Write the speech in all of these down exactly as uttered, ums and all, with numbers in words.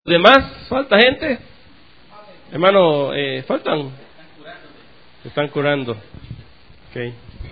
¿Demás? ¿Falta gente? Hermano, eh, faltan. Se están curando. Okay.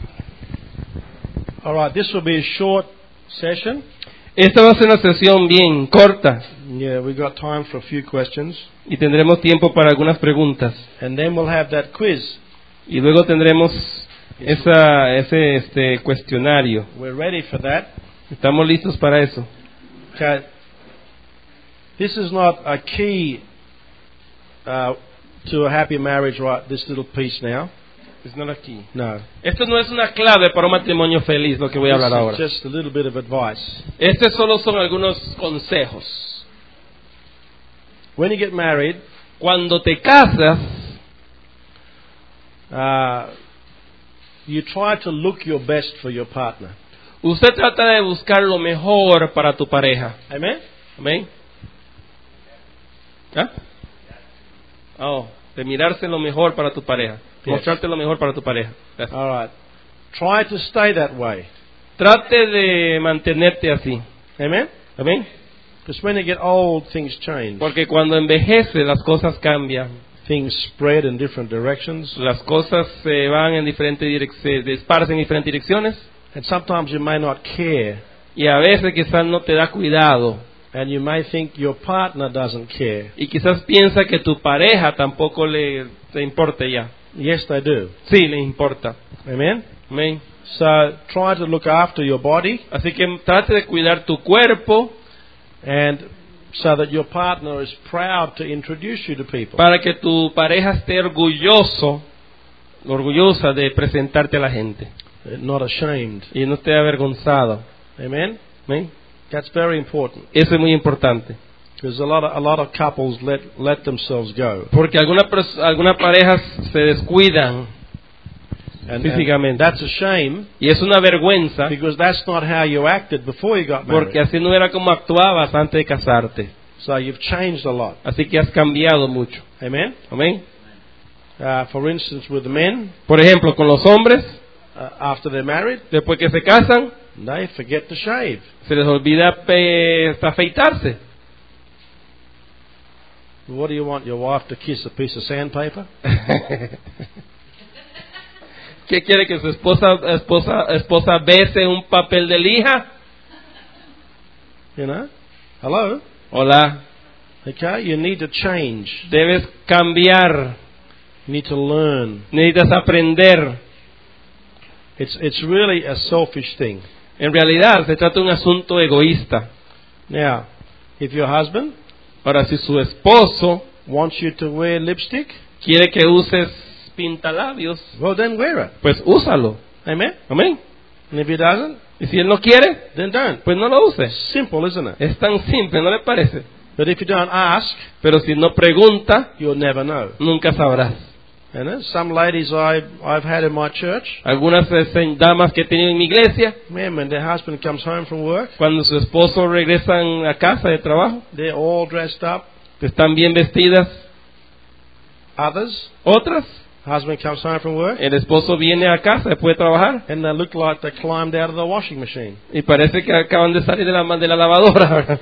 All right, this will be a short session. Esta va a ser una sesión bien corta. Yeah, we got time for a few questions. Y tendremos tiempo para algunas preguntas. And then we'll have that quiz. Y luego tendremos esa, ese este cuestionario. We're ready for that. Estamos listos para eso. Okay. This is not a key uh, to a happy marriage, right? This little piece now. It's not aquí. No. Esto no es una clave para un matrimonio feliz, lo que voy a hablar ahora. This is just a little bit of advice. Estos solo son algunos consejos. When you get married, cuando te casas, uh, you try to look your best for your partner. Usted trata de buscar lo mejor para tu pareja. Amen. Amén. ¿Ah? Oh, de mirarse lo mejor para tu pareja. Yes. Mostrarte lo mejor para tu pareja. Gracias. All right. Try to stay that way. Trate de mantenerte así. Amen. Amén. Because when you get old, things change. Porque cuando envejece las cosas cambian. Things spread in different directions. Las cosas se van en diferentes direcciones, se esparcen en diferentes direcciones. And sometimes you may not care. Y a veces quizás no te da cuidado. And you may think your partner doesn't care. Y quizás piensa que tu pareja tampoco le, le importa ya. Yes, they do. Sí, le importa. Amen. Amén. So try to look after your body. Así que trate de cuidar tu cuerpo. And so that your partner is proud to introduce you to people. Para que tu pareja esté orgulloso, orgullosa de presentarte a la gente. Not ashamed. Y no esté avergonzado. Amen. Amén. That's very important. Eso es muy importante. Because a lot of a lot of couples let let themselves go. Porque algunas algunas parejas se descuidan and, físicamente. And that's a shame. Y es una vergüenza. Because that's not how you acted before you got married. Porque así no era como actuabas antes de casarte. So you've changed a lot. Así que has cambiado mucho. Amen. Amén. Uh, for instance, with the men. Por ejemplo, con los hombres. Uh, after they're married. Después que se casan. They forget to shave. Se les olvida pe- afeitarse. What do you want your wife to kiss, a piece of sandpaper? ¿Qué quiere que su esposa esposa esposa bese un papel de lija? You know? Hello? Hola. Okay, you need to change. Debes cambiar. You need to learn. Necesitas aprender. It's it's really a selfish thing. En realidad se trata de un asunto egoísta. Now, if your husband ahora si su esposo wants you to wear lipstick, quiere que uses pintalabios, well then wear it. Pues úsalo. Amen. Amén. And if he doesn't, y si él no quiere, then don't. Pues no lo use. Simple, isn't it? Es tan simple, ¿no le parece? But if you don't ask, pero si no pregunta, you'll never know. Nunca sabrás. You know, some ladies I I've had in my church. Algunas eh, damas que he tenido en mi iglesia. Man, when their husband comes home from work, cuando su esposo regresan a casa de trabajo, they're all dressed up. Están bien vestidas. Others, otras, husband comes home from work. El esposo viene a casa después de trabajar. And they look like they climbed out of the washing machine. Y parece que acaban de salir de la de la lavadora.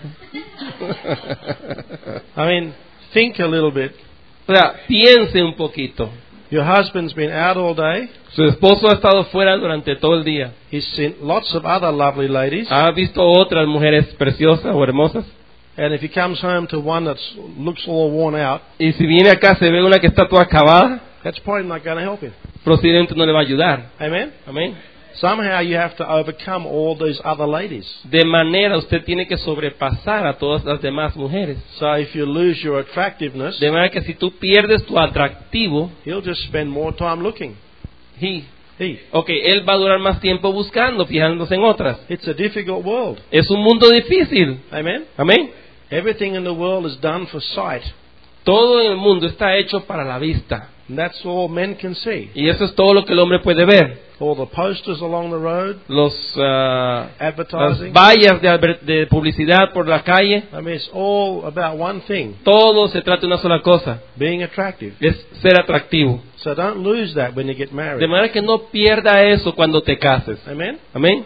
I mean, think a little bit. O sea, piense un poquito. Your husband's been out all day. Su esposo ha estado fuera durante todo el día. He's seen lots of other lovely ladies. Ha visto otras mujeres preciosas o hermosas. And if he comes home to one that looks all worn out, y si viene a casa y ve una que está toda acabada, that's probably not going to help him. Posiblemente no le va a ayudar. Amen. Amén. Somehow you have to overcome all these other ladies. De manera usted tiene que sobrepasar a todas las demás mujeres. So if you lose your attractiveness, de manera que si tú pierdes tu atractivo, he'll just spend more time looking. He. He. Okay, él va a durar más tiempo buscando, fijándose en otras. It's a difficult world. Es un mundo difícil. Amen. Amén. Everything in the world is done for sight. Todo en el mundo está hecho para la vista. And that's all men can see. Y eso es todo lo que el hombre puede ver. All the posters along the road, los uh, advertising, las vallas de, de publicidad por la calle. I mean, it's all about one thing. Todo se trata de una sola cosa. Being attractive. Es ser atractivo. So don't lose that when you get married. De manera que no pierda eso cuando te cases. Amen. Amén.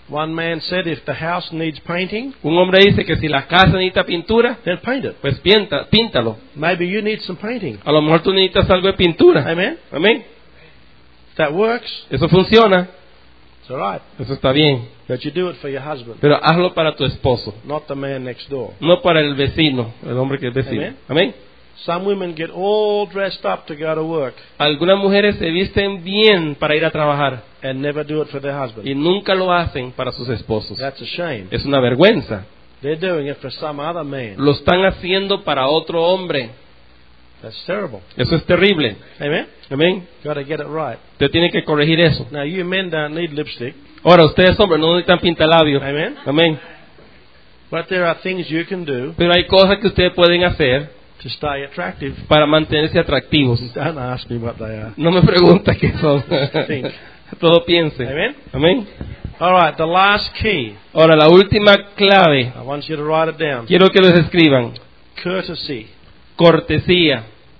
One man said if the house needs painting, Un hombre dice que si la casa necesita pintura, then paint it. pues pinta, píntalo. Maybe you need some painting. A lo mejor tú necesitas algo de pintura. Amen? Amén. If that works, Eso funciona. it's all right. Eso está bien. But you do it for your husband, Pero hazlo para tu esposo, not the man next door. no para el vecino, el hombre que es vecino. Amén. Amén. Some women get all dressed up to go to work Algunas mujeres se visten bien para ir a trabajar and never do it for their husband. y nunca lo hacen para sus esposos. That's a shame. Es una vergüenza. They're doing it for some other man. Lo están haciendo para otro hombre. That's terrible. Eso es terrible. Amen? Amén. Got to get it right. Usted tiene que corregir eso. Now, you men don't need lipstick. Ahora, ustedes hombres no necesitan pintalabios. Amen? Amén. But there are things you can do Pero hay cosas que ustedes pueden hacer to stay attractive. para mantenerse atractivos. Don't ask me what they are. No me pregunta qué son. Think. Todo piense. Amen? Amén. All right, the last key. Ahora, la última clave. I want you to write it down. Quiero que los escriban. Courtesy. Cortesía.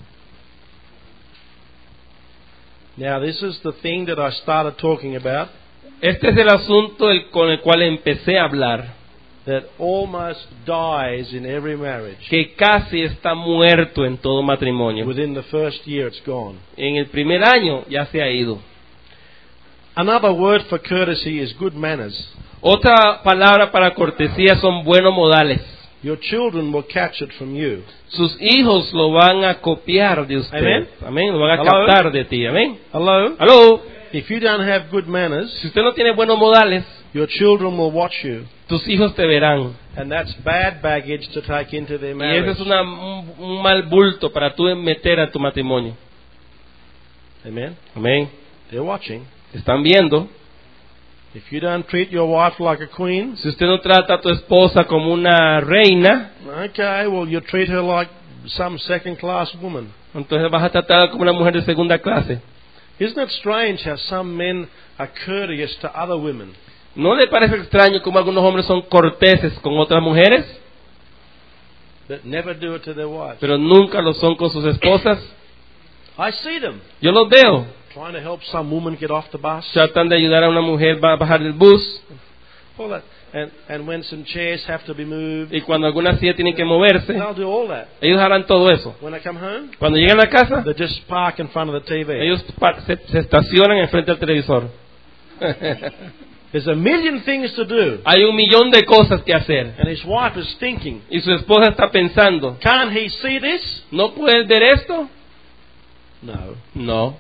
Now, this is the thing that I started talking about Este es el asunto el- con el cual empecé a hablar, that almost dies in every marriage. que casi está muerto en todo matrimonio. Within the first year, it's gone. En el primer año ya se ha ido. Another word for courtesy is good manners. Otra palabra para cortesía son buenos modales. Your children will catch it from you. Sus hijos lo van a copiar de usted. Amén. Amén. Lo van a Hello. captar de ti. Amén. Hello? Aló. If you don't have good manners, Si usted no tiene buenos modales, your children will watch you. tus hijos te verán. And that's bad baggage to take into their Y marriage. ese es una, un, un mal bulto para tú meter a tu matrimonio. Amen? Amén. They're watching. Te están viendo. If you don't treat your wife like a queen, Si usted no trata a tu esposa como una reina, okay, well, you treat her like some second-class woman. entonces vas a tratarla como una mujer de segunda clase. Isn't it strange how some men are courteous to other women? ¿No le parece extraño cómo algunos hombres son corteses con otras mujeres, That never do it to their wives. pero nunca lo son con sus esposas? I see them Yo los veo. trying to help some woman get off the bus. Tratan de ayudar a una mujer a bajar del bus, All that. And, and when some chairs have to be moved, y cuando algunas sillas tienen que moverse, they'll do all that. ellos harán todo eso. When they come home, Cuando llegan a casa, they just park in front of the T V. ellos pa- se, se estacionan enfrente del televisor. There's a million things to do. Hay un millón de cosas que hacer. And his wife is thinking, Y su esposa está pensando, can't he see this? ¿no puedes ver esto? No. No,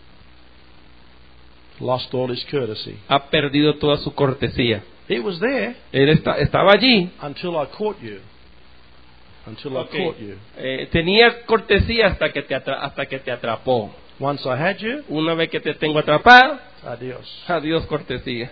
Lost all his courtesy. ha perdido toda su cortesía. He was there Él está- estaba allí. until I caught you. Until I Ok. caught you. Eh, tenía cortesía hasta que, te atra- hasta que te atrapó. Once I had you, Una vez que te tengo atrapado, adios. adiós cortesía.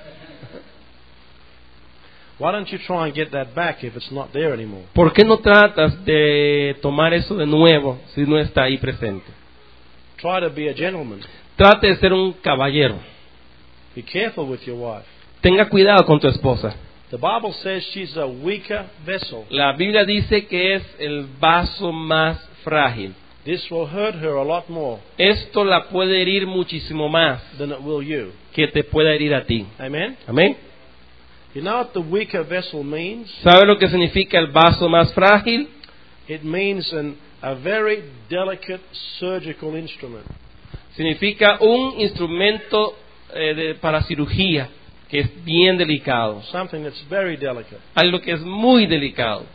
Why don't you try and get that back if it's not there anymore? ¿Por qué no tratas de tomar eso de nuevo si no está ahí presente? Try to be a gentleman. Trate de ser un caballero. Be careful with your wife. Tenga cuidado con tu esposa. The Bible says she's a weaker vessel. La Biblia dice que es el vaso más frágil. This will hurt her a lot more Esto la puede herir muchísimo más than it will you. que te pueda herir a ti. Amen? Amén. You know what the weaker vessel means? ¿Sabe lo que significa el vaso más frágil? It means an, a very delicate surgical instrument. Significa un instrumento eh, de- para cirugía que es bien delicado. Something that's very delicate. Algo que es muy delicado.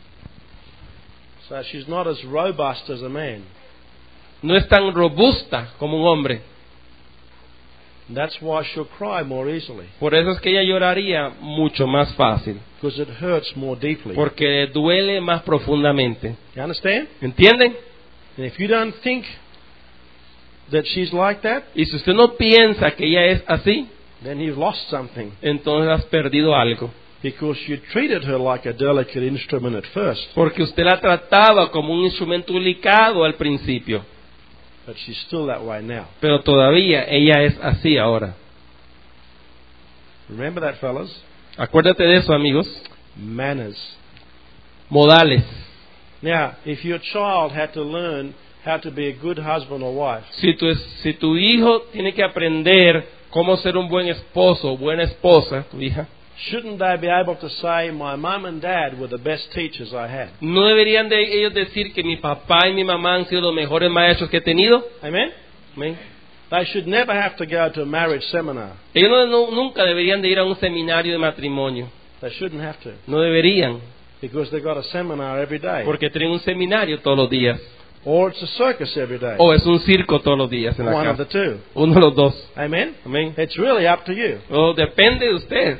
So she's not as robust as a man. No es tan robusta como un hombre. That's why she'll cry more easily. Por eso es que ella lloraría mucho más fácil. Because it hurts more deeply. Porque duele más profundamente. You understand? ¿Entienden? And if you don't think that she's like that, Y si usted no piensa que ella es así, then you've lost something. entonces has perdido algo. Because you treated her like a delicate instrument at first. Porque usted la trataba como un instrumento delicado al principio. But she's still that way now. Pero todavía ella es así ahora. Remember that, fellas? Acuérdate de eso, amigos. Manners. Modales. Now, if your child had to learn how to be a good husband or wife, Si tu, si tu hijo tiene que aprender cómo ser un buen esposo o buena esposa, tu hija, Shouldn't they be able to say, my mum and dad were the best teachers I had? ¿No deberían de ellos decir que mi papá y mi mamá han sido los mejores maestros que he tenido? Amen? Amén. They should never have to go to a marriage seminar. Ellos no, no- nunca deberían de ir a un seminario de matrimonio. They shouldn't have to. No deberían, Because they've got a seminar every day. porque tienen un seminario todos los días. Or it's a circus every day. O es un circo todos los días en la One of the casa. two. Uno de los dos. Amen? Amén. It's really up to you. O depende de usted.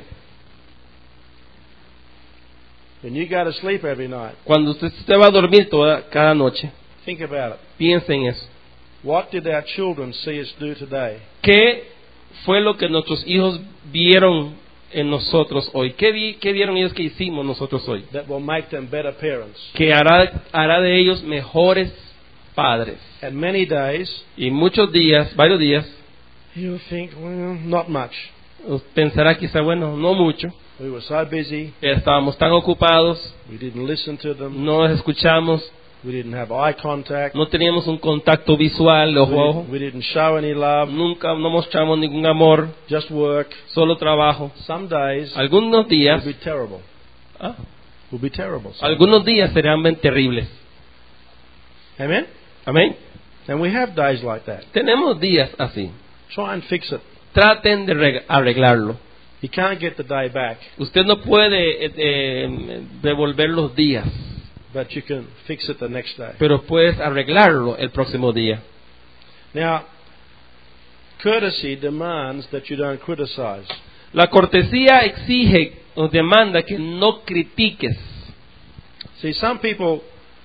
When you go to sleep every night, Cuando usted, usted va a dormir toda, cada noche, think about it. piense en eso. What did our children see us do today? ¿Qué fue lo que nuestros hijos vieron en nosotros hoy? ¿Qué, vi, qué vieron ellos que hicimos nosotros hoy? That will make them better parents. Que hará, hará de ellos mejores padres. And many days, Y muchos días, varios días, you'll think, well, not much. pensará quizá, bueno, no mucho. We were so busy, Estábamos tan ocupados, we didn't listen to them, no los escuchamos, we didn't have eye contact, no teníamos un contacto visual, we ojo a ojo. didn't, we didn't show any love, Nunca no mostramos ningún amor, just work. solo trabajo. Some days Algunos will días, be terrible. ah, Will be terrible. Some algunos días serán bien terribles. days. Amen? Amén. And we have days like that. Tenemos días así. Try and fix it. Traten de reg- arreglarlo. You can't get the day back, Usted no puede eh, eh, devolver los días, but you can fix it the next day. pero puedes arreglarlo el próximo día. Now, courtesy demands that you don't criticize. La cortesía exige o demanda que no critiques. See, some people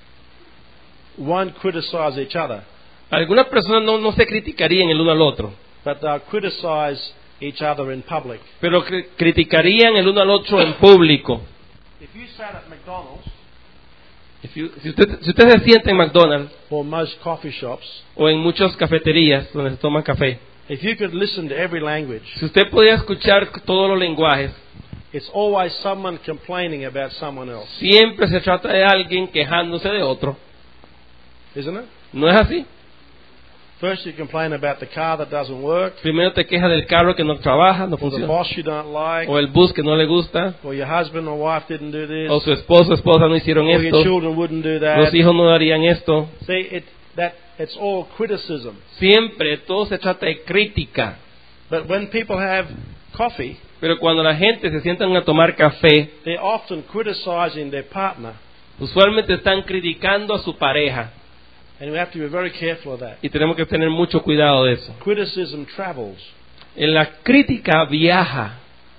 won't criticize each other, Algunas personas no, no se criticarían el uno al otro, but they'll criticize each other in public. pero cri- criticarían el uno al otro en público. If you sat at McDonald's If you- si, usted, si usted se sienta en McDonald's or most coffee shops, o en muchas cafeterías donde se toma café, if you could listen to every language, si usted podía escuchar todos los lenguajes, it's always someone complaining about someone else, siempre se trata de alguien quejándose de otro. isn't it? ¿No es así? First you complain about the car that doesn't work, Primero te quejas del carro que no trabaja, no or the funciona, boss you don't like, o el bus que no le gusta, or your husband or wife didn't do this, o su esposo o esposa no hicieron or your esto, children wouldn't do los that. hijos no harían esto. See, it, that, it's all criticism. Siempre todo se trata de crítica. But when people have coffee, Pero cuando la gente se sientan a tomar café, they're often criticizing their partner. usualmente están criticando a su pareja. And we have to be very careful of that. Y tenemos que tener mucho cuidado de eso. Criticism travels En la crítica viaja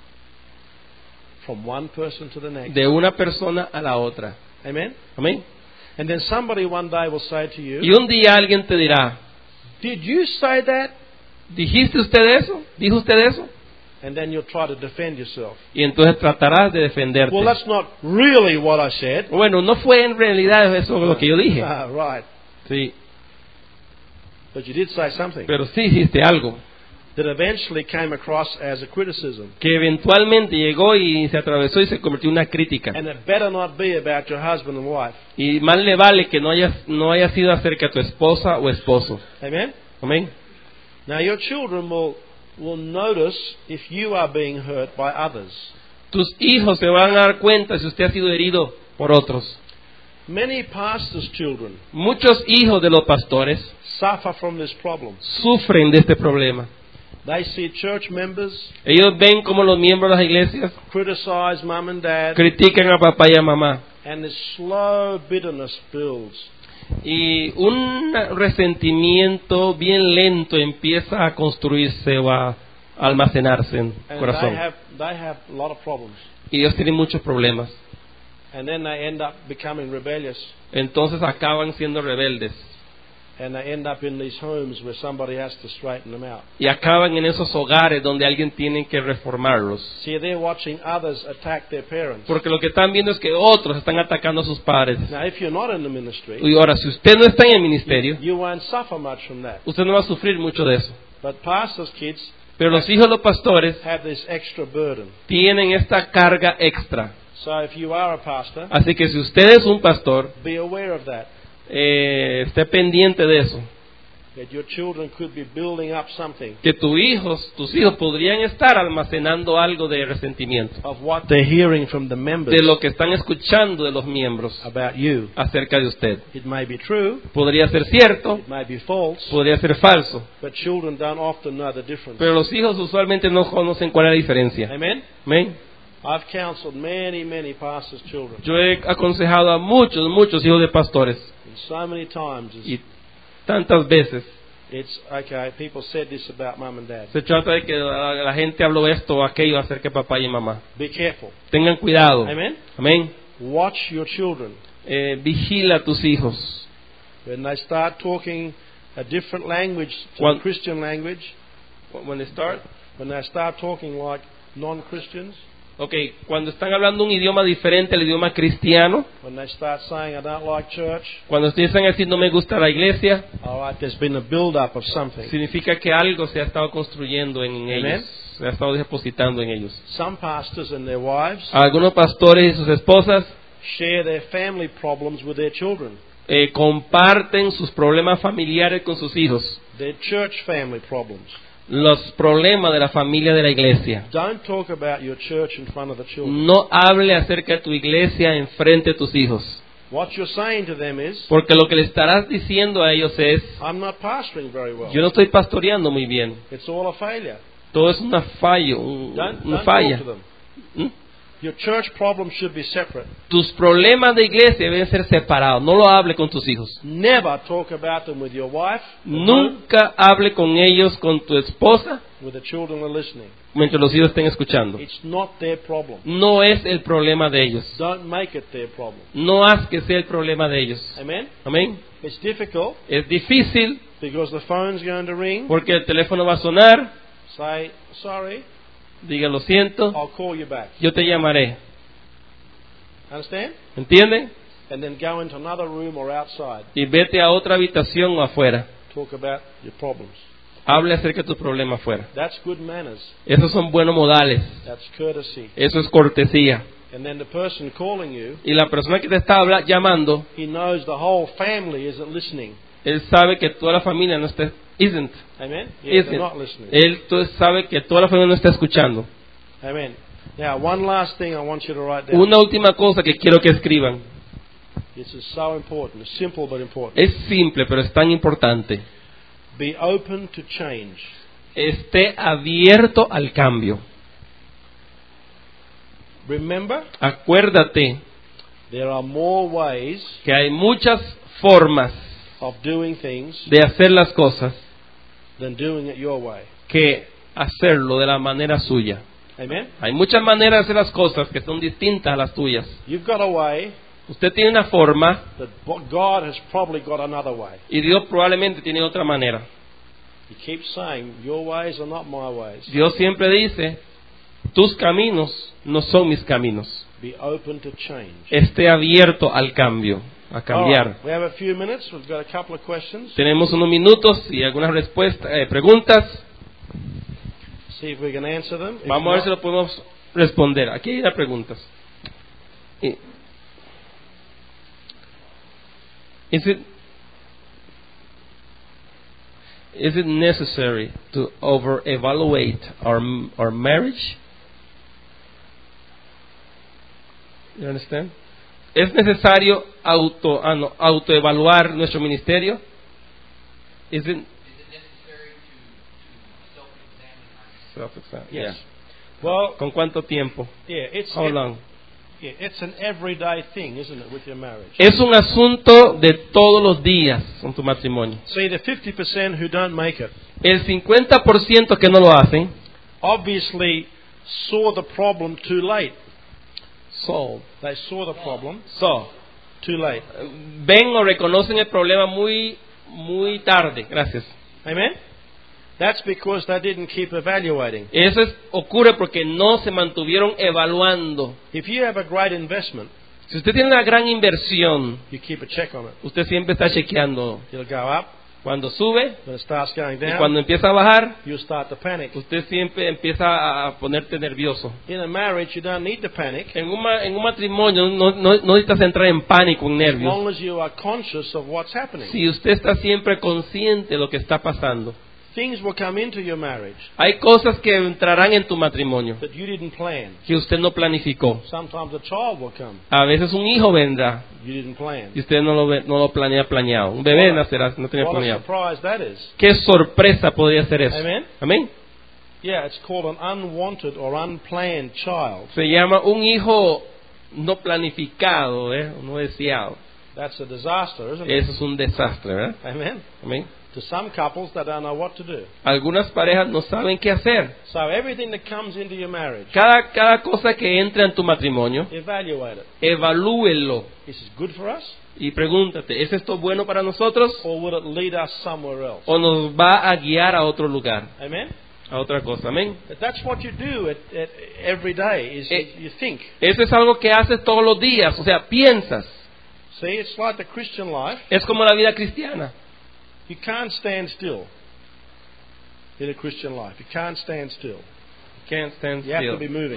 from one person to the next. de una persona a la otra. Amen? Amén. And then somebody one day will say to Y you, un día alguien te dirá, did you say that? ¿dijiste usted eso? ¿Dijo usted eso? And then you'll try to defend yourself. Y entonces tratarás de defenderte. Well, that's not really what I said. Bueno, no fue en realidad eso lo que yo dije. Ah, right. Sí, But you did say something pero sí dijiste algo that eventually came across as a criticism. que eventualmente llegó y se atravesó y se convirtió en una crítica. And it better not be about your husband and wife. Y más le vale que no haya, no haya sido acerca de tu esposa o esposo. Amen? Amén. Now, your children will, will notice if you are being hurt by others. Tus hijos se van a dar cuenta si usted ha sido herido por otros. Many pastors' children Muchos hijos de los pastores suffer from this problem. sufren de este problema. They see church members Ellos ven como los miembros de las iglesias criticize mum and dad, critican a papá y a mamá. and this slow bitterness builds. Y un resentimiento bien lento empieza a construirse o a almacenarse en el And they corazón. have, they have a lot of problems. Y ellos tienen muchos problemas. And then they end up becoming rebellious. Entonces acaban siendo rebeldes. And they end up in these homes where somebody has to straighten them out. Y acaban en esos hogares donde alguien tiene que reformarlos. See, they're watching others attack their parents. Porque lo que están viendo es que otros están atacando a sus padres. Now, if you're not in the ministry, Y ahora, si usted no está en el ministerio, you won't suffer much from that. usted no va a sufrir mucho de eso. But pastors' kids Pero los hijos de los pastores have this extra burden. tienen esta carga extra. So if you are a pastor, Así que si usted es un pastor, be aware of that. eh, esté pendiente de eso. that your children could be building up something que tus hijos, tus hijos podrían estar almacenando algo de resentimiento of what they're hearing from the members de lo que están escuchando de los miembros about you. acerca de usted. It may be true, Podría ser cierto, it may be false, podría ser falso, but children don't often know the difference. pero los hijos usualmente no conocen cuál es la diferencia. Amen? Amén. I've counseled many, many pastors' children, Yo he aconsejado a muchos, muchos hijos de pastores and so many times it's, y tantas veces it's okay, people said this about mum and dad. se trata de que la, la gente habló esto o aquello acerca de papá y mamá. Be careful. Tengan cuidado. Amen? Amén. Watch your children. Eh, vigila a tus hijos. When they start talking a different language to Cuan- the Christian language, When they start, when they start talking like non-Christians, okay, cuando están hablando un idioma diferente al idioma cristiano, when they start saying, I don't like church, cuando empiezan a decir no me gusta la iglesia, all right, there's been a build-up of something. significa que algo se ha estado construyendo en Amen. ellos, se ha estado depositando en ellos. Some pastors and their wives Algunos pastores y sus esposas share their family problems with their children, eh, comparten sus problemas familiares con sus hijos, their church family problems. los problemas de la familia de la iglesia. Don't talk about your church in front of the children. No hable acerca de tu iglesia en frente de tus hijos, What you're saying to them is, porque lo que le estarás diciendo a ellos es, I'm not pastoring very well. yo no estoy pastoreando muy bien. It's all a failure. Todo es una fallo, un- Don't, una don't falla. talk to them. ¿Mm? Your church problems should be separate. Tus problemas de iglesia deben ser separados. No lo hable con tus hijos. Never talk about them with your wife, or Nunca hable con ellos, con tu esposa, with the children are listening. mientras los hijos estén escuchando. It's not their problem. No es el problema de ellos. Don't make it their problem. No haz que sea el problema de ellos. Amen? Amén. It's difficult Es difícil because the phone's going to ring. porque el teléfono va a sonar. Say, sorry, Diga, lo siento, I'll call you back. yo te llamaré. Understand? ¿Entienden? And then go into another room or outside. Y vete a otra habitación o afuera. Talk about your problems. Hable acerca de tu problema afuera. That's good manners. Esos son buenos modales. That's courtesy. Eso es cortesía. And then the person calling you, Y la persona que te está habla- llamando, he knows the whole family isn't listening. él sabe que toda la familia no está, isn't, Amen? Yeah, they're isn't. not listening. Él to- sabe que toda la familia no está escuchando. Amen. Now, one last thing I want you to write down. Una última cosa que quiero que escriban. This is so important. It's simple but important. Es simple, pero es tan importante. Be open to change. Esté abierto al cambio. Remember, Acuérdate there are more ways que hay muchas formas of doing things de hacer las cosas than doing it your way. que hacerlo de la manera suya. Amen? Hay muchas maneras de hacer las cosas que son distintas a las tuyas. You've got a way Usted tiene una forma that God has probably got another way. y Dios probablemente tiene otra manera. He keeps saying, your ways are not my ways. Dios siempre dice, tus caminos no son mis caminos. Be open to change. Esté abierto al cambio, a cambiar. Alright, we have a few minutes. We've got a couple of questions. Tenemos unos minutos y algunas respuestas, eh, preguntas. See if we can answer them. If Vamos a ver si not, lo podemos responder. Aquí hay las preguntas. Y- Is it is it necessary to over-evaluate our our marriage? You understand? ¿Es necesario auto ah, no, autoevaluar nuestro ministerio? Is it self-examine? yes. Yeah. Well, ¿Con cuánto tiempo? yeah, it's How long? yeah, it's an everyday thing, isn't it, with your marriage? Es un asunto de todos los días con tu matrimonio. See, the fifty percent who don't make it El cincuenta por ciento que no lo hacen, obviously saw the problem too late. so, They saw the problem so, too late. ven o reconocen el problema muy, muy tarde. Gracias. Amen? That's because they didn't keep evaluating. Eso es- ocurre porque no se mantuvieron evaluando. If you have a great investment, Si usted tiene una gran inversión, you keep a check on it. usted siempre está chequeando. It'll go up, Cuando sube when it starts going y down, cuando empieza a bajar, you start to panic. usted siempre empieza a ponerte nervioso. In a marriage, you don't need to panic En un, ma- en un matrimonio no, no, no necesitas entrar en pánico, en as nervios. long as you are conscious of what's happening. Si usted está siempre consciente de lo que está pasando. Things will come into your marriage Hay cosas que entrarán en tu matrimonio that you didn't plan. que usted no planificó. Sometimes a child will come. A veces un hijo vendrá You didn't plan. y usted no lo, ve- no lo planea planeado. Un bebé nacerá, no tenía What a planeado. surprise that is. ¿Qué sorpresa podría ser eso? Amen. Amén. Yeah, it's called an unwanted or unplanned child. Se llama un hijo no planificado, ¿eh? No deseado. That's a disaster, isn't it? Eso es un desastre, ¿verdad? Amen. Amén. To some couples, they don't know what to do. Algunas parejas no saben qué hacer. So everything that comes into your marriage, Cada, cada cosa que entra en tu matrimonio, evaluate it. evalúelo Is it good for us, y pregúntate, ¿es esto bueno para nosotros or will it lead us somewhere else? o nos va a guiar a otro lugar, Amen. a otra cosa? Amén. But that's what you do at, at every day. Is Eh, you, you think. Eso es algo que haces todos los días, o sea, piensas. See, it's like the Christian life. Es como la vida cristiana. You can't stand still in a Christian life. You can't stand still. Can't stand You have to be still. moving.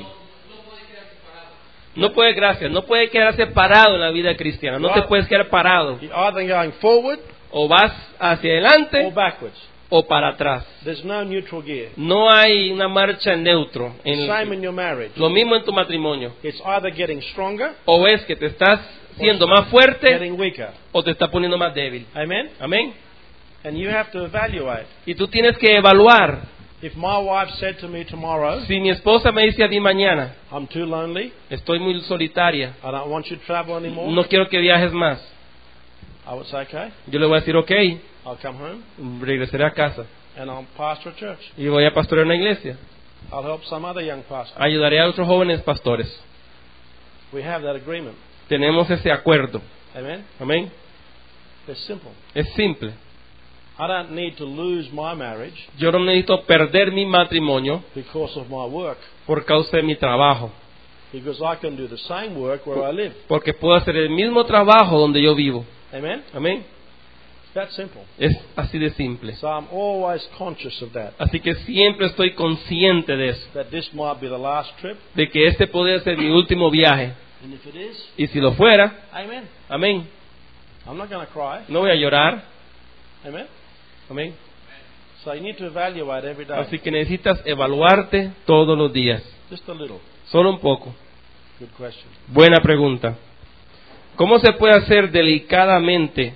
No puede, gracias, no puede quedarse parado en la vida cristiana. No te puedes quedar parado. You're either going forward O vas hacia or adelante backwards. o para atrás. There's no neutral gear. No hay una marcha en neutro. En Same in your marriage. lo mismo en tu matrimonio. It's either getting stronger, O es que te estás siendo más fuerte getting weaker. o te está poniendo más débil. Amen. Amén. And you have to evaluate. Y tú tienes que evaluar. If my wife said to me tomorrow, Si mi esposa me dice a ti mañana, I'm too lonely, estoy muy solitaria, I don't want you to travel anymore, no quiero que viajes más, I would say, okay, yo le voy a decir, ok, I'll come home regresaré a casa and I'll pastor a church. y voy a pastorear una iglesia. I'll help some other young pastor. Ayudaré a otros jóvenes pastores. We have that agreement. Tenemos ese acuerdo. Amen. Amén. It's simple. Es simple. I don't need to lose my marriage Yo no necesito perder mi matrimonio because of my work, por causa de mi trabajo, because I can do the same work where I live. porque puedo hacer el mismo trabajo donde yo vivo. Amen. Amén. It's that simple. Es así de simple. So I'm always conscious of that. Así que siempre estoy consciente de eso, That this might be the last trip, de que este puede ser mi último viaje. and if it is, Y si lo fuera, amen. amén, I'm not going to cry. no voy a llorar. Amen. Amén. So you need to evaluate every day, Así que necesitas evaluarte todos los días, just a little. solo un poco. Good question. Buena pregunta. ¿Cómo se puede hacer delicadamente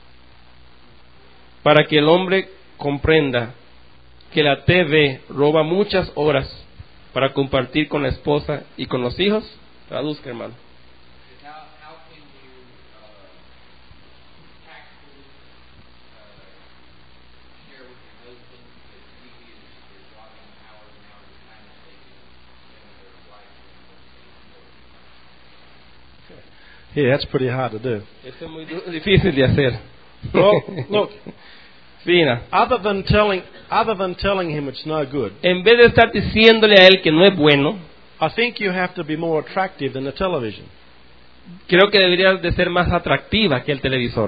para que el hombre comprenda que la T V roba muchas horas para compartir con la esposa y con los hijos? Traduzca, hermano. How, how can you uh, tactfully uh, share with your husband that T V is, is robbing hours and hours of time that they can spend with their wife and Yeah, that's pretty hard to do. Esto es muy du- difícil de hacer. Well, look, Fina. other than telling, other than telling him it's no good, En vez de estar diciéndole a él que no es bueno, I think you have to be more attractive than the television. creo que debería de ser más atractiva que el televisor.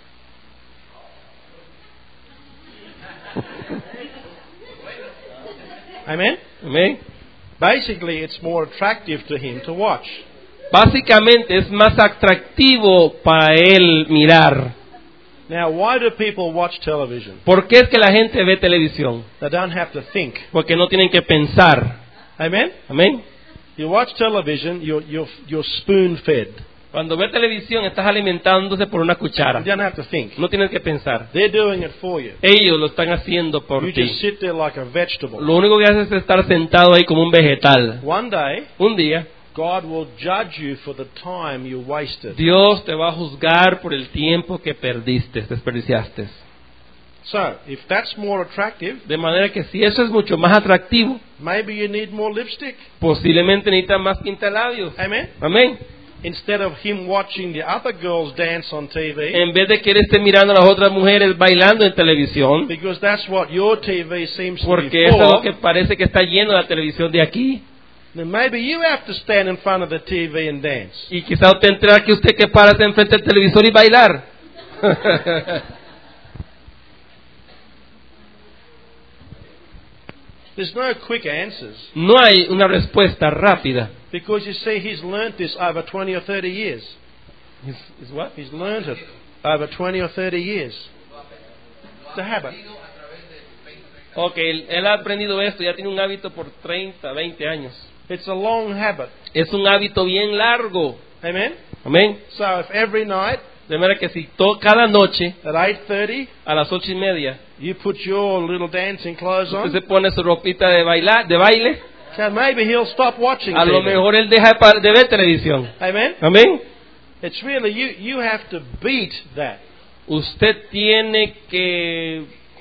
Amen. Amén. Basically, it's more attractive to him to watch. Básicamente es más atractivo para él mirar. Now, why do people watch television? ¿Por qué es que la gente ve televisión? They don't have to think. Porque no tienen que pensar. Amen. Amén. You watch television, you're, you're, you're spoon-fed. Cuando ves televisión estás alimentándose por una You cuchara. don't have to think. No tienes que pensar. They're doing it for you. Ellos lo están haciendo por You ti. just sit there like a vegetable. Lo único que haces es estar sentado ahí como un vegetal. One day, Un día God will judge you for the time you wasted. Dios te va a juzgar por el tiempo que perdiste, desperdiciaste. So, if that's more attractive, De manera que si eso es mucho más atractivo, maybe you need more lipstick. posiblemente necesitas más pintalabios. Amen. Amén. Instead of him watching the other girls dance on T V, En vez de que él esté mirando a las otras mujeres bailando en televisión, because that's what your T V seems to porque be eso es lo for, que parece que está lleno de la televisión de aquí, then maybe you have to stand in front of the T V and dance. y quizá usted tendrá que usted que pararse enfrente del televisor y bailar. There's no quick answers No hay una respuesta rápida. because you see, he's learnt this over twenty or thirty years. Is, is what? He's learnt it over twenty or thirty years. It's a habit. Ok, él, él ha aprendido esto, ya tiene un hábito por treinta, veinte años. It's a long habit. Es un hábito bien largo. Amen? Amén. So if every night De manera que si to, cada noche at eight thirty a las ocho y media you put your little dancing clothes usted on, se pone su ropita de bailar, de baile, so maybe he'll stop watching a lo T V. mejor él deja de, pa- de ver televisión. Amen? Amén. It's really, you, you have to beat that. Usted tiene que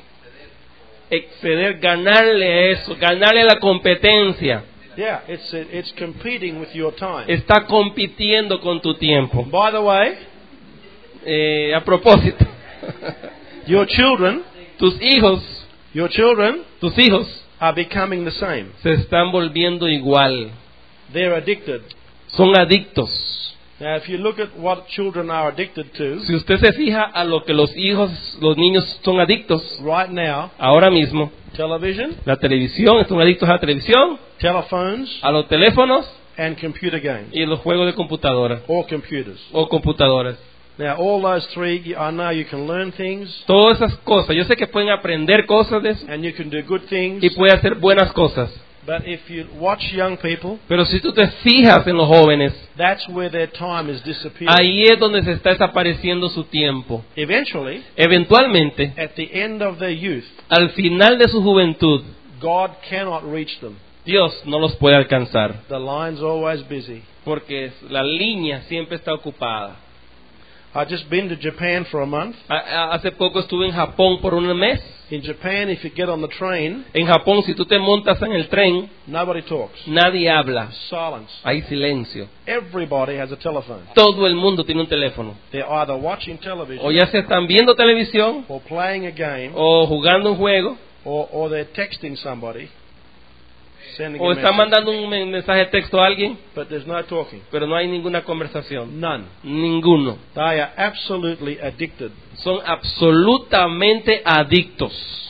exceder, ganarle a eso, ganarle a la competencia. Yeah, it's, it's competing with your time. Está compitiendo con tu tiempo. By the way, Eh, a propósito, your children, tus hijos, your children tus hijos are becoming the same. se están volviendo igual. They're addicted. Son adictos. Now, if you look at what children are addicted to, Si usted se fija a lo que los hijos, los niños son adictos, right now, ahora mismo, television, la televisión, son adictos a la televisión, telephones, a los teléfonos and computer games, y los juegos de computadora or computers. o computadoras. Now, all those three, I know you can learn things, Todas esas cosas, yo sé que pueden aprender cosas de eso and you can do good things, y pueden hacer buenas cosas, but if you watch young people, pero si tú te fijas en los jóvenes, that's where their time is disappearing. ahí es donde se está desapareciendo su tiempo. Eventually, Eventualmente, at the end of their youth, al final de su juventud, God cannot reach them. Dios no los puede alcanzar, The line's always busy. porque la línea siempre está ocupada. I've just been to Japan for a month. A- a- Hace poco estuve en Japón por un mes. In Japan, if you get on the train, En Japón, si tú te montas en el tren, nobody talks. nadie habla, Silence. hay silencio. Everybody has a telephone. Todo el mundo tiene un teléfono. They're either watching O television ya se están viendo televisión, or playing a game o jugando un juego, or, or they're texting somebody, sending o a están message. mandando un men- mensaje de texto a alguien, But there's no talking. pero no hay ninguna conversación. None. Ninguno. They are absolutely addicted. Son absolutamente adictos.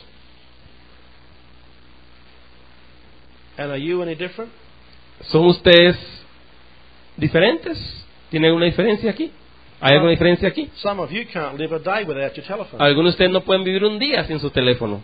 And are you any different? ¿Son ustedes diferentes? ¿Tienen alguna diferencia aquí? ¿Hay alguna diferencia aquí? Some of you can't live a day without your telephone. Algunos de ustedes no pueden vivir un día sin su teléfono.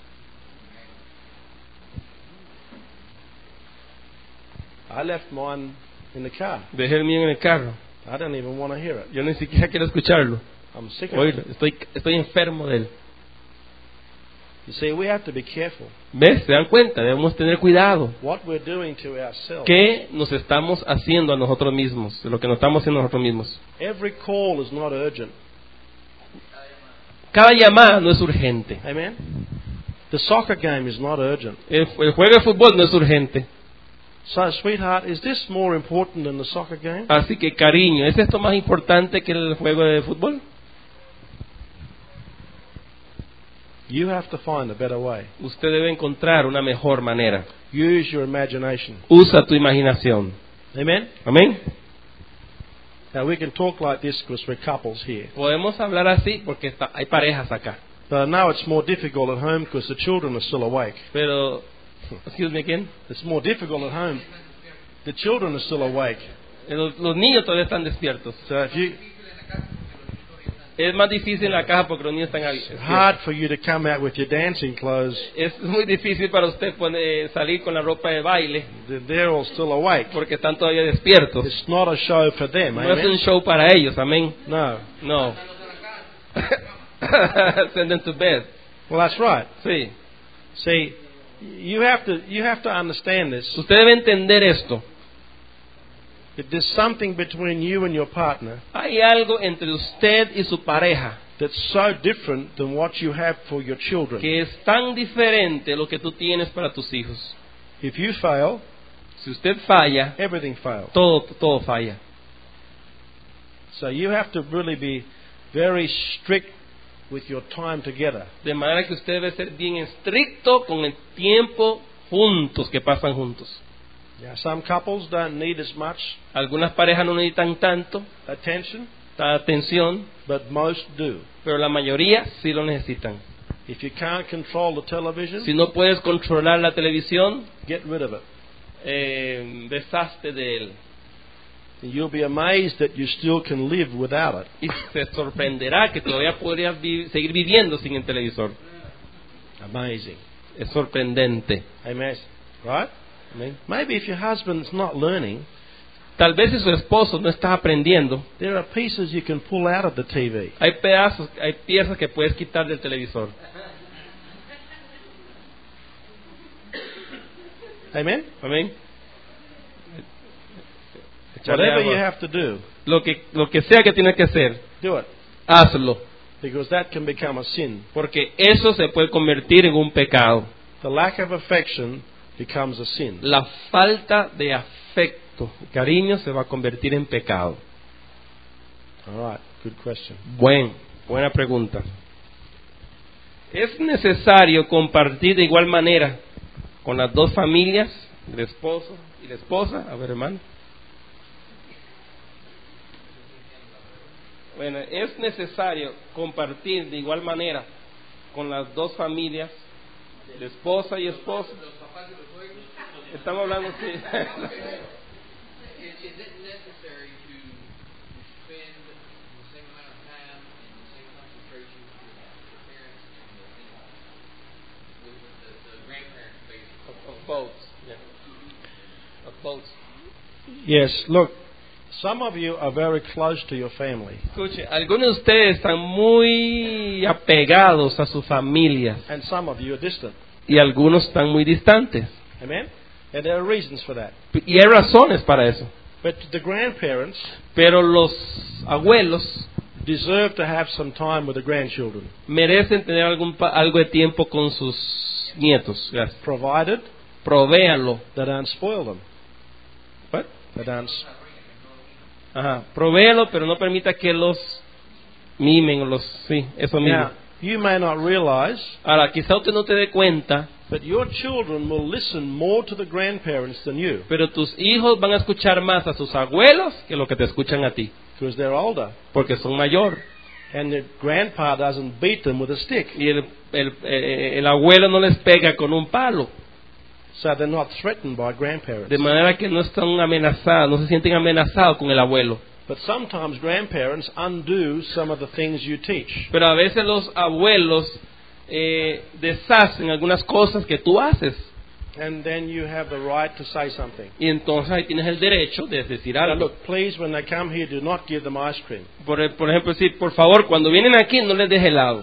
I left mine in the car. Dejé el mío en el carro. I don't even want to hear it. Yo ni siquiera quiero escucharlo. I'm sick of Oírlo. it. Estoy, estoy enfermo de él. You see, we have to be careful ¿Ves? ¿Se dan cuenta? Debemos tener cuidado. what we're doing to ourselves. ¿Qué nos estamos haciendo a nosotros mismos? De lo que nos estamos haciendo a nosotros mismos. Every call is not urgent. Cada llamada no es urgente. Amen? The soccer game is not urgent. El, el juego de fútbol no es urgente. So, sweetheart, is this more important than the soccer game? Así que, cariño, ¿es esto más importante que el juego de fútbol? You have to find a better way. Usted debe encontrar una mejor manera. Use your imagination. Usa tu imaginación. Amen? Amén. Now, we can talk like this because we're couples here. Podemos hablar así porque está, hay parejas acá. But I know it's more difficult at home because the children are still awake. Pero, excuse me again. It's more difficult at home. The children are still awake. Los, los niños todavía están despiertos. So if you, Es más difícil en la caja porque los niños están it's abiertos. hard for you to come out with your dancing clothes. Es muy difícil para usted poner- salir con la ropa de baile They're all still awake. porque están todavía despiertos. It's not a show for them. No es un Amen? show para ellos, amén. No. No. Send them to bed. Well, that's right. Sí. See, you have to you have to understand this. Usted debe entender esto. That there's something between you and your partner Hay algo entre usted y su pareja that's so different than what you have for your children. que es tan diferente lo que tú tienes para tus hijos. If you fail, Si usted falla, everything fails. todo, todo falla. So you have to really be very strict with your time together. De manera que usted debe ser bien estricto con el tiempo juntos, que pasan juntos. Now, some couples don't need as much Algunas parejas no necesitan tanto attention, ta- atención, but most do. pero la mayoría sí lo necesitan. If you can't control the television, Si no puedes controlar la televisión, get rid of it. eh, deshazte de él. And you'll be amazed that you still can live without it. Y se sorprenderá que todavía podrías vi- seguir viviendo sin el televisor. Amazing. Es sorprendente. Amen. Right? Amén. Maybe if your husband's not learning, Tal vez si su esposo no está aprendiendo, there are pieces you can pull out of the T V. hay pedazos, hay piezas que puedes quitar del televisor. Amen? Amén. Echarle Whatever agua. you have to do, Lo que, lo que sea que tienes que hacer, do it. hazlo. Because that can become a sin. Porque eso se puede convertir en un pecado. The lack of affection becomes a sin. La falta de afecto, cariño, se va a convertir en pecado. All right. Good question. Buen, buena pregunta. ¿Es necesario compartir de igual manera con las dos familias, el esposo y la esposa? A ver, hermano. Bueno, es necesario compartir de igual manera con las dos familias, de esposa y esposo. Estamos hablando, sí. Is, is it necessary to spend the same amount of time and the same concentration with the parents and the in-laws? With, with the, the grandparents, basically. Of both. Yeah. Of both. Yes, look, some of you are very close to your family, Escuche, algunos de ustedes están muy apegados a sus familias and some of you are distant. y algunos están muy distantes. Amen? And there are reasons for that. Y hay razones para eso. But the grandparents Pero los abuelos deserve to have some time with the grandchildren, merecen tener algún pa- algo de tiempo con sus nietos. Gracias. provided Provéanlo. they don't spoil them. What? They don't. s- Ajá. Provéanlo, pero no permita que los mimen o los... Sí, eso mismo. Now, you may not realize, Ahora, quizá usted no te dé cuenta, but your children will listen more to the grandparents than you, pero tus hijos van a escuchar más a sus abuelos que lo que te escuchan a ti, because they're older. porque son mayor. And the grandpa doesn't beat them with a stick, Y el, el, eh, el abuelo no les pega con un palo, so they're not threatened by grandparents. de manera que no están amenazados, no se sienten amenazados con el abuelo. But sometimes grandparents undo some of the things you teach. Pero a veces los abuelos eh, deshacen algunas cosas que tú haces, And then you have the right to say something. y entonces ahí tienes el derecho de decir Now, algo. look, please, when they come here, do not give them ice cream. Por, por ejemplo, decir, por favor, cuando vienen aquí no les des helados.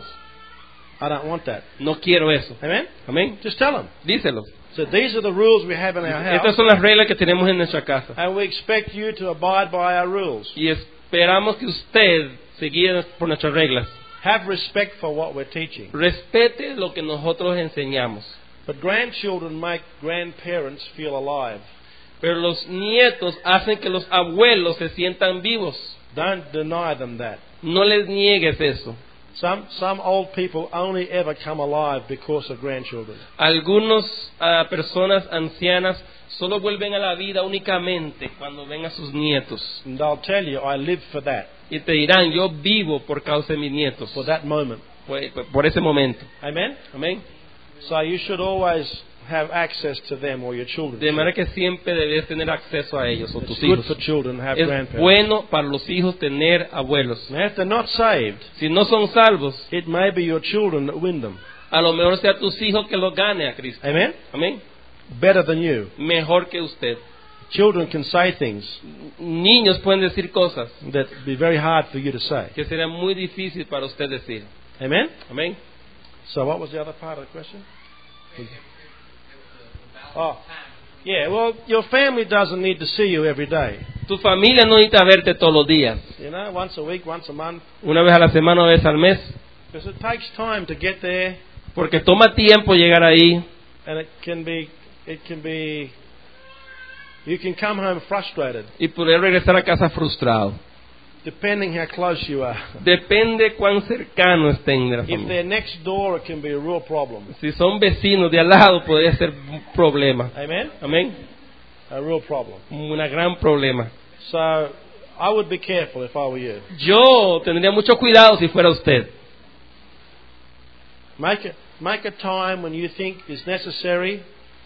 I don't want that. No quiero eso. Amen? Amén. Just tell them. Díselo. So these are the rules we have in our Estas house, son las reglas que tenemos en nuestra casa. and we expect you to abide by our rules. Y esperamos que usted se guíe por nuestras reglas. Have respect for what we're teaching. Respete lo que nosotros enseñamos. But grandchildren make grandparents feel alive. Pero los nietos hacen que los abuelos se sientan vivos. Don't deny them that. No les niegues eso. Some some old people only ever come alive because of grandchildren. Algunas ah, personas ancianas solo vuelven a la vida únicamente cuando ven a sus nietos. And they'll tell you, I live for that, Y te dirán, yo vivo por causa de mis nietos. for that moment. Por, por ese momento. Amen? Amén. So you should always have access to them or your children. De manera que siempre debes tener acceso a ellos o It's tus good hijos. for children to have Es grandparents. bueno para los hijos tener abuelos. Now, if they're not saved, Si no son salvos, it may be your children that win them. a lo mejor sea tus hijos que los gane a Cristo. Amen? Amén. Better than you. Mejor que usted. Children can say things Niños pueden decir cosas that be very hard for you to say. que será muy difícil para usted decir. Amen? Amén. So what was the other part of the question? If, if, if the, the balance Oh. of time Yeah, well, your family doesn't need to see you every day. Tu familia no necesita verte todos los días. You know, once a week, once a month. Una vez a la semana, una vez al mes. Because it takes time to get there, Porque toma tiempo llegar ahí. and it can be, it can be, you can come home frustrated, Y poder regresar a casa frustrado. depending how close you are. Depende cuán cercano estén de la If familia. they're next door, it can be a real problem. Si son vecinos de al lado, podría ser un problema. Amen? Amén. A real problem. Un gran problema. So I would be careful if I were you. Yo tendría mucho cuidado si fuera usted. Make a, make a time when you think is necessary.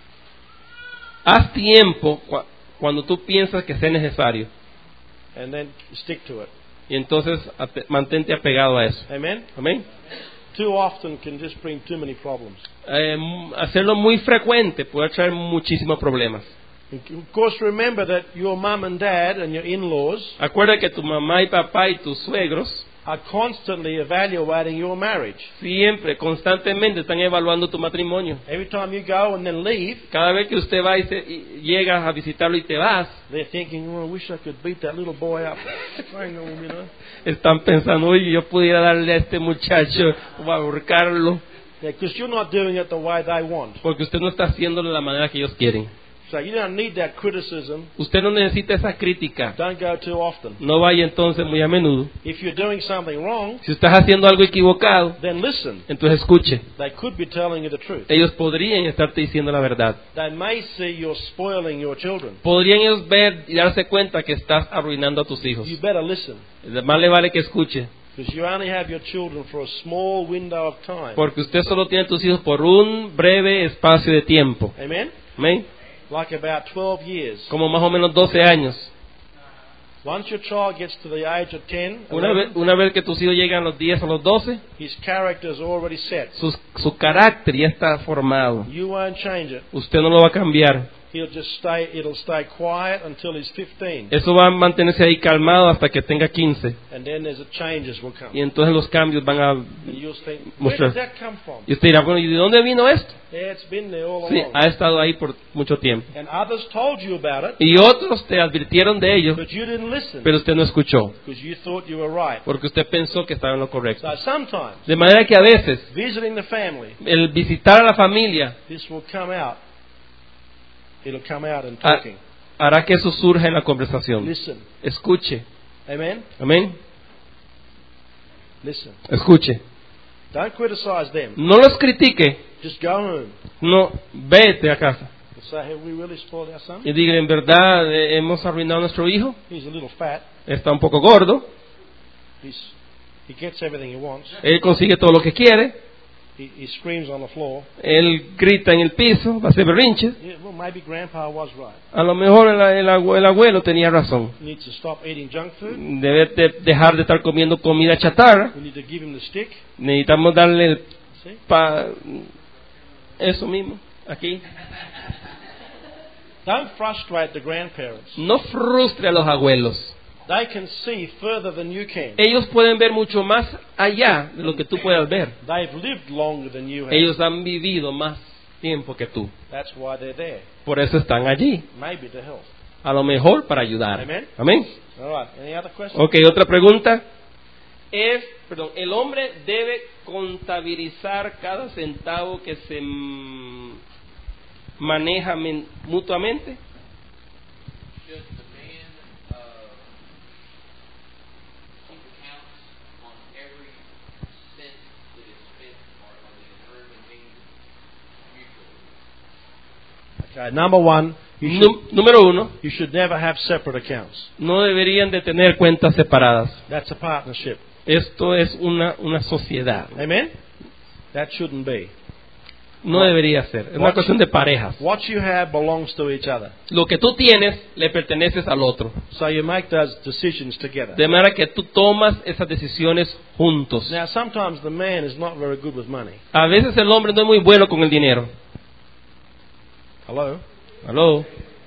Haz tiempo cua- cuando tú piensas que sea necesario. And then stick to it. Y entonces ate- mantente apegado a eso. Amen? Amén. Too often can just bring too many problems. Eh, m- hacerlo muy frecuente puede traer muchísimos problemas. And of course, remember that your mum and dad and your in-laws Acuerda que tu mamá y papá y tus suegros are constantly evaluating your marriage. siempre, constantemente están evaluando tu matrimonio. Every time you go and then leave, Cada vez que usted va y, se, y llegas a visitarlo y te vas, they're thinking, oh, I wish I could beat that little boy up. Hang on, you know. están pensando, oye, yo pudiera darle a este muchacho o ahorcarlo, Because you're not doing it the way they want. porque usted no está haciéndolo de la manera que ellos quieren. So you don't need that criticism. Usted no necesita esa crítica. Don't go too often. No vaya entonces muy a menudo. If you're doing something wrong, Si estás haciendo algo equivocado, then listen. entonces escuche. They could be telling you the truth. Ellos podrían estarte diciendo la verdad. They may see you're spoiling your children. Podrían ellos ver y darse cuenta que estás arruinando a tus hijos. You better listen. Más le vale que escuche, Because you only have your children for a small window of time. porque usted solo tiene a tus hijos por un breve espacio de tiempo. Amen? ¿Amén? Like about twelve years. Como más o menos doce años. Once your child gets to the age of ten, Una vez, una vez que tus hijos llegan a los diez o los doce, his character is already set. su, su carácter ya está formado. You won't change it. Usted no lo va a cambiar. He'll just stay, it'll stay quiet until he's fifteen. Eso va a mantenerse ahí calmado hasta que tenga quince. And then there's a changes will come. Y entonces los cambios van a... And you'll think, where Mostrar. did that come from? Y usted dirá, bueno, ¿y de dónde vino esto? Yeah, it's been there all Sí, along. ha estado ahí por mucho tiempo. And others told you about it, Y otros te advirtieron de ello, but you didn't listen pero usted no escuchó, because you thought you were right. porque usted pensó que estaba en lo correcto. So sometimes, De manera que a veces, visiting the family, el visitar a la familia this will come out. It'll come out in ha- talking. hará que eso surja en la conversación. Listen. Escuche. Amen? Amén. Listen. Escuche. Don't criticize them. No los critique. Just go home No, vete a casa. and say, have we really spoiled our son? Y diga, en verdad, eh, hemos arruinado a nuestro hijo. He's a little fat. Está un poco gordo. He's, he gets everything he wants. Él consigue todo lo que quiere. He, he screams on the floor. Él grita en el piso, va a hacer berrinches. Yeah, well, maybe Grandpa was right. A lo mejor el, el abue- el abuelo tenía razón. He needs to stop eating junk food. Debe de dejar de estar comiendo comida chatarra. We need to give him the stick. Necesitamos darle el See? pa- eso mismo, aquí. Don't frustrate the grandparents. No frustre a los abuelos. They can see further than you can. Ellos pueden ver mucho más allá de lo que tú puedas ver. They've lived longer than you have. Ellos han vivido más tiempo que tú. That's why they're there. Por eso están allí. Maybe to help. A lo mejor para ayudar. Amen. Amén. All right. Any other questions? Ok, otra pregunta. Es, perdón, el hombre debe contabilizar cada centavo que se mm, maneja men- mutuamente. Should the man uh, keep accounts on every cent that is spent or on the earned and gained mutually? Okay. Number one, you should, Nu- número uno, you should never have separate accounts. no deberían de tener cuentas separadas. That's a partnership. Esto es una, una sociedad. Amen? That shouldn't be. No debería ser. Es una cuestión de parejas. What you have belongs to each other. Lo que tú tienes le perteneces al otro. So you make those decisions together. De manera que tú tomas esas decisiones juntos. Now, sometimes the man is not very good with money. A veces el hombre no es muy bueno con el dinero. Hello? ¿Aló?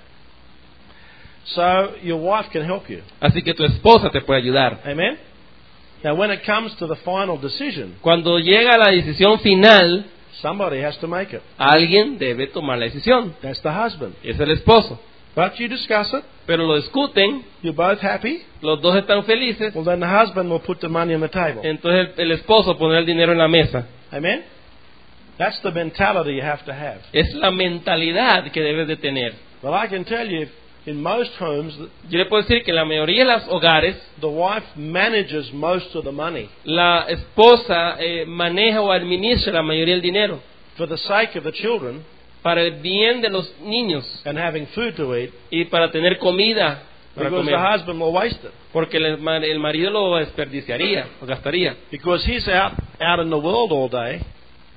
So your wife can help you. Así que tu esposa te puede ayudar. Amen? Now, when it comes to the final decision, Cuando llega la decisión final, somebody has to make it. alguien debe tomar la decisión. That's the husband. Es el esposo. But you discuss it. Pero lo discuten, You're both happy. los dos están felices, Well, then the husband will put the money on the table. entonces el, el esposo pone el dinero en la mesa. Amen? That's the mentality you have to have. Es la mentalidad que debes de tener. But I can tell you, in most homes, the- Yo le puedo decir que en la mayoría de los hogares, the wife manages most of the money la esposa eh, maneja o administra la mayoría del dinero for the sake of the children para el bien de los niños and having food to eat, y para tener comida para because comer. the husband will waste it. Porque el, ma- el marido lo desperdiciaría, lo gastaría. Because he's out, out in the world all day,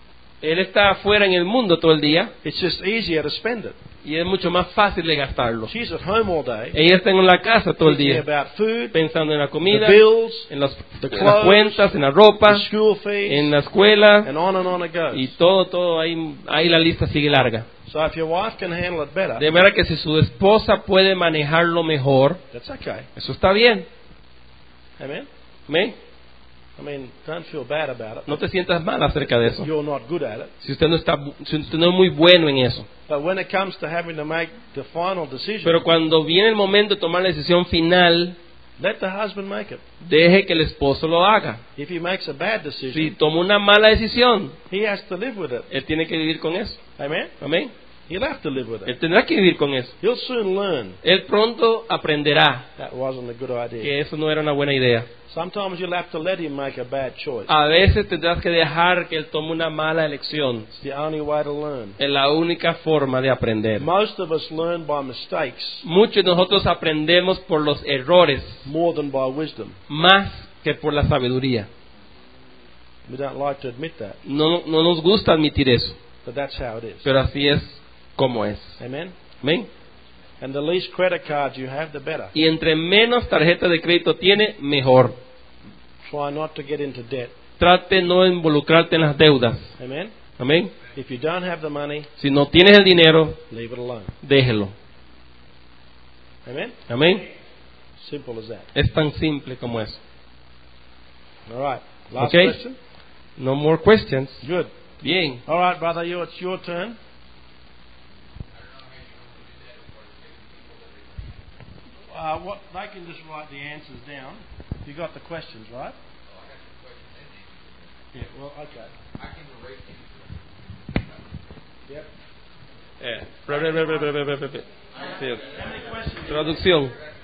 Él está afuera en el mundo todo el día It's just easier to spend it. y es mucho más fácil de gastarlo. She's at home all day, Ella está en la casa todo el thinking día about food, pensando en la the comida, bills, en, los, the en las clothes, cuentas, en la ropa, the school en fees, la escuela and on and on it goes. y todo, todo, ahí, ahí la lista sigue larga. So if your wife can handle it better, De manera que si su esposa puede manejarlo mejor, that's okay. eso está bien. Amen? ¿Amén? I mean, don't feel bad about it. No te sientas mal acerca de eso. You're not good at it. Si usted no está, si usted no es muy bueno en eso. But when it comes to having to make the final decision, Pero cuando viene el momento de tomar la decisión final, let the husband make it. deje que el esposo lo haga. If he makes a bad Si decision, toma una mala decisión, he has to live with it. él tiene que vivir con eso. Amen? Amén. He'll have to live with Él it. tendrá que vivir con eso. He'll soon learn Él pronto aprenderá that wasn't a good idea. que eso no era una buena idea. Sometimes you'll have to let him make a bad choice. A veces tendrás que dejar que él tome una mala elección. It's the only way to learn. Es la única forma de aprender. Most of us learn by mistakes Muchos de nosotros aprendemos por los errores more than by wisdom. más que por la sabiduría. We don't like to admit that, No, no nos gusta admitir eso, but that's how it is. pero así es como es. Amen? Amén. And the least credit cards you have, the better. Y entre menos tarjetas de crédito tiene, mejor. Try not to get into debt. Trate no involucrarte en las deudas. Amen? Amén. If you don't have the money, Si no tienes el dinero, leave it alone. déjelo. Amen? Amén. Simple as that. Es tan simple como eso. All right. Last Okay. question? No more questions. Good. Bien. All right, brother, you, it's your turn. Uh, what, they can just write the answers down. You got the questions, right? Yeah, well, okay. Yep. Eh, re- re- re- re- re- re- re- re- Sí. How many questions? Traducción.